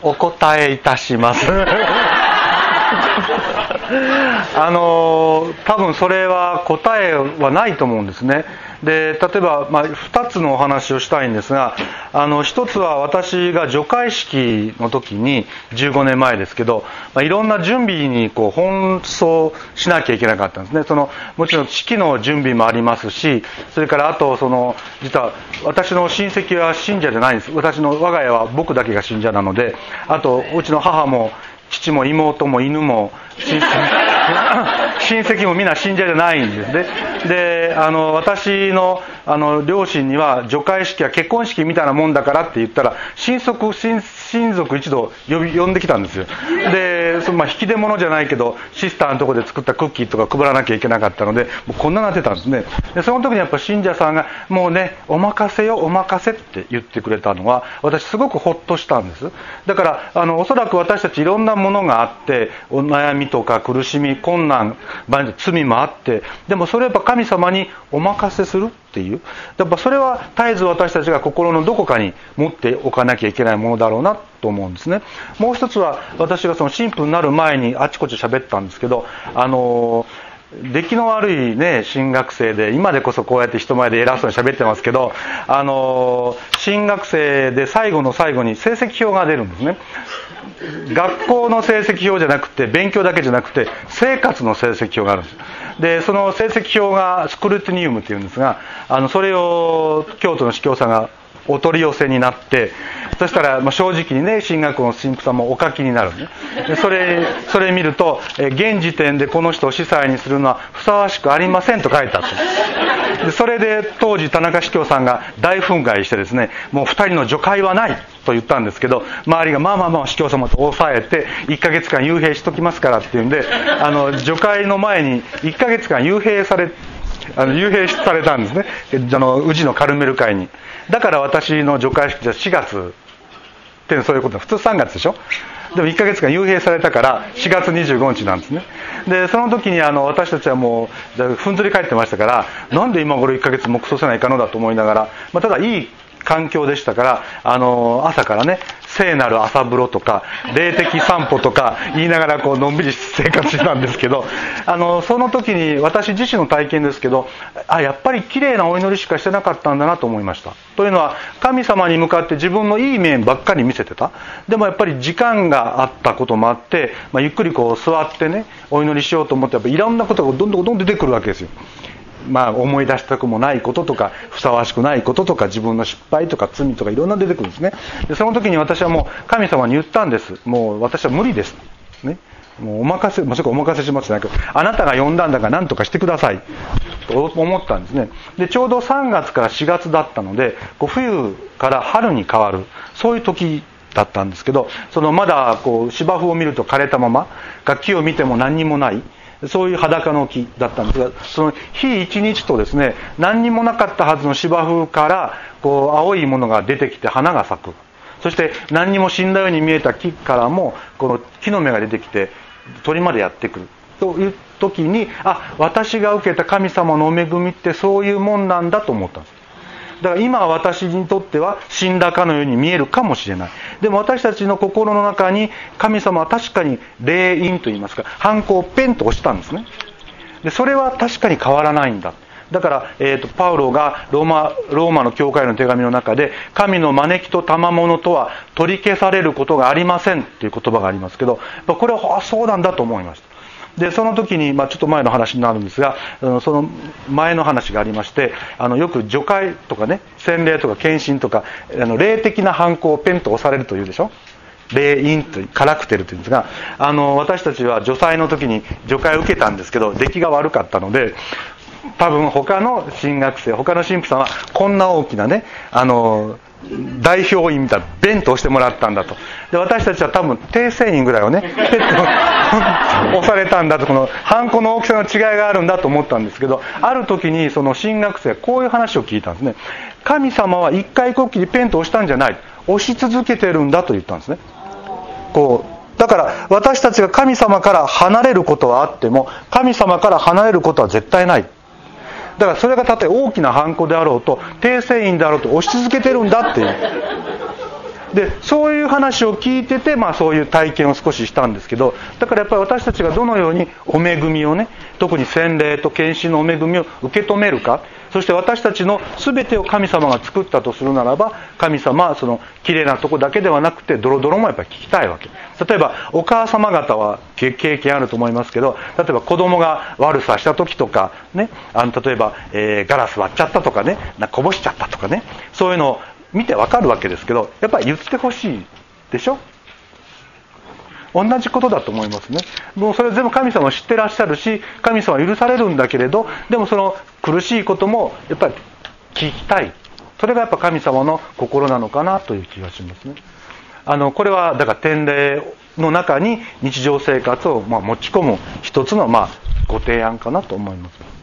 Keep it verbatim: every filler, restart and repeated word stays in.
お答えいたしますあの多分それは答えはないと思うんですね。で例えば、まあ、ふたつのお話をしたいんですが、あのひとつは私が除会式の時にじゅうごねんまえですけど、まあ、いろんな準備にこう奔走しなきゃいけなかったんですね。そのもちろん式の準備もありますし、それからあとその実は私の親戚は信者じゃないんです。私の我が家は僕だけが信者なので、あとうちの母も父も妹も犬も親戚親戚もみんな信者じゃないんですね。であの私のあの両親には除会式は結婚式みたいなもんだからって言ったら親族親親族一同呼び呼んできたんですよ。でその、まあ、引き出物じゃないけどシスターのところで作ったクッキーとか配らなきゃいけなかったので、もうこんななってたんですね。でその時にやっぱ信者さんがもうねお任せよお任せって言ってくれたのは私すごくホッとしたんです。だからあのおそらく私たちいろんなものがあって、お悩みとか苦しみ困難罪もあって、でもそれはやっぱ神様にお任せするっていう、やっぱそれは絶えず私たちが心のどこかに持っておかなきゃいけないものだろうなと思うんですね。もう一つは私がその神父になる前にあちこち喋ったんですけど、あの出来の悪いね新学生で、今でこそこうやって人前で偉そうに喋ってますけど、あの新学生で最後の最後に成績表が出るんですね。学校の成績表じゃなくて勉強だけじゃなくて生活の成績表があるんです。でその成績表がスクルティニウムっていうんですが、あのそれを京都の司教さんがお取り寄せになって、そしたら、まあ、正直にね進学校の神父さんもお書きになるね。でそれそれ見ると、え現時点でこの人を司祭にするのはふさわしくありませんと書いてあった。でそれで当時田中司教さんが大憤慨してですね、もうふたりの除会はないと言ったんですけど、周りがまあまあまあ司教様と抑えていっかげつかん幽閉しときますからっていうんで、あの除会の前にいっかげつかん幽閉されあの幽閉されたんですね、あの宇治のカルメル会に。だから私の除会式じゃしがつってそういうことだ。普通さんがつでしょ。でもいっかげつかん幽閉されたからしがつにじゅうごにちなんですね。でその時にあの私たちはもうふんぞり返ってましたから、なんで今頃いっかげつ黙祷せないかのだと思いながら、まあ、ただいい環境でしたから、あの朝からね聖なる朝風呂とか霊的散歩とか言いながらこうのんびり生活してたんですけど、あのその時に私自身の体験ですけど、あやっぱり綺麗なお祈りしかしてなかったんだなと思いました。というのは神様に向かって自分のいい面ばっかり見せてた。でもやっぱり時間があったこともあって、まあ、ゆっくりこう座ってねお祈りしようと思ってやっぱいろんなことがどんどんどんどん出てくるわけですよ。まあ、思い出したくもないこととかふさわしくないこととか自分の失敗とか罪とかいろんな出てくるんですね。でその時に私はもう神様に言ったんです。もう私は無理です、ね、もうお任せもうそこお任せしますじゃなく、あなたが呼んだんだから何とかしてくださいと思ったんですね。でちょうどさんがつからしがつだったので、こう冬から春に変わるそういう時だったんですけど、そのまだこう芝生を見ると枯れたまま、楽器を見ても何にもない、そういう裸の木だったんですが、その日一日とですね、何にもなかったはずの芝生からこう青いものが出てきて花が咲く。そして何にも死んだように見えた木からもこの木の芽が出てきて鳥までやってくるという時に、あ、私が受けた神様の恵みってそういうもんなんだと思ったんです。だから今私にとっては死んだかのように見えるかもしれない。でも私たちの心の中に神様は確かに霊印といいますか、ハンコをペンと押したんですね。でそれは確かに変わらないんだ。だから、えーと、パウロがローマ、ローマの教会の手紙の中で、神の招きと賜物とは取り消されることがありませんっていう言葉がありますけど、これはあそうなんだと思いました。でその時に、まあ、ちょっと前の話になるんですが、その前の話がありまして、あのよく除会とかね、洗礼とか献身とか、あの霊的なハンコをペンと押されるというでしょ。霊印というカラクテルというんですが、あの私たちは除祭の時に除会を受けたんですけど、出来が悪かったので、多分他の新学生、他の神父さんはこんな大きなね、あの代表員みたいなベンと押してもらったんだと。で私たちは多分訂正員ぐらいをねペッと押されたんだと、このハンコの大きさの違いがあるんだと思ったんですけど、ある時にその新学生はこういう話を聞いたんですね。神様は一回こっきりペンと押したんじゃない、押し続けてるんだと言ったんですね。こうだから私たちが神様から離れることはあっても、神様から離れることは絶対ない。だからそれがたとえ大きなハンコであろうと訂正員であろうと押し続けてるんだっていう。 でそういう話を聞いてて、まあ、そういう体験を少ししたんですけど、だからやっぱり私たちがどのようにお恵みをね、特に洗礼と献身のお恵みを受け止めるか、そして私たちの全てを神様が作ったとするならば、神様はその綺麗なとこだけではなくてドロドロもやっぱり聞きたいわけ。例えばお母様方は経験あると思いますけど、例えば子供が悪さした時とかね、あの例えば、えー、ガラス割っちゃったとかね、なんかこぼしちゃったとかね、そういうのを見てわかるわけですけど、やっぱり言ってほしいでしょ。同じことだと思いますね。もうそれ全部神様は知ってらっしゃるし、神様は許されるんだけれど、でもその苦しいこともやっぱり聞きたい。それがやっぱ神様の心なのかなという気がしますね。あのこれはだから典礼の中に日常生活をまあ持ち込む一つのまあご提案かなと思います。